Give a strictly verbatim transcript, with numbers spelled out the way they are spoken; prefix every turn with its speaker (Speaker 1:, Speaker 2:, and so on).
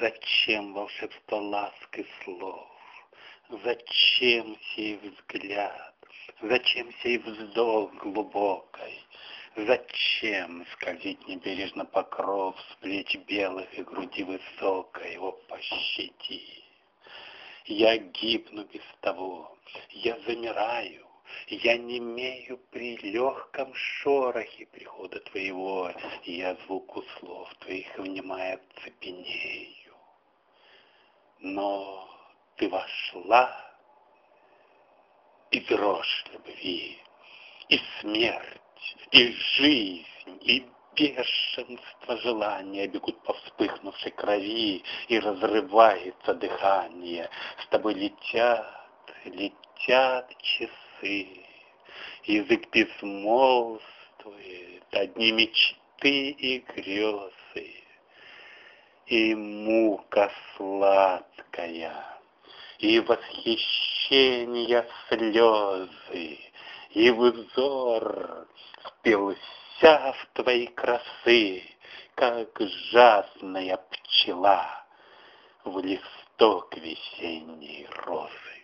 Speaker 1: Зачем волшебство ласк и слов? Зачем сей взгляд? Зачем сей вздох глубокой? Зачем скользить небережно покров с плеч белых и груди высокой? О, пощади! Я гибну без того, я замираю, я немею при легком шорохе прихода твоего, и я звуку слов твоих, внимая, цепенею. Но ты вошла, и дрожь любви, и смерть, и жизнь, и бешенство желания бегут по вспыхнувшей крови, и разрывается дыхание. С тобой летят, летят часы, язык безмолвствует, одни мечты и грезы, и мука сладкая, и восхищение слезы, и взор впился в твои красы, как жадная пчела в листок весенней розы.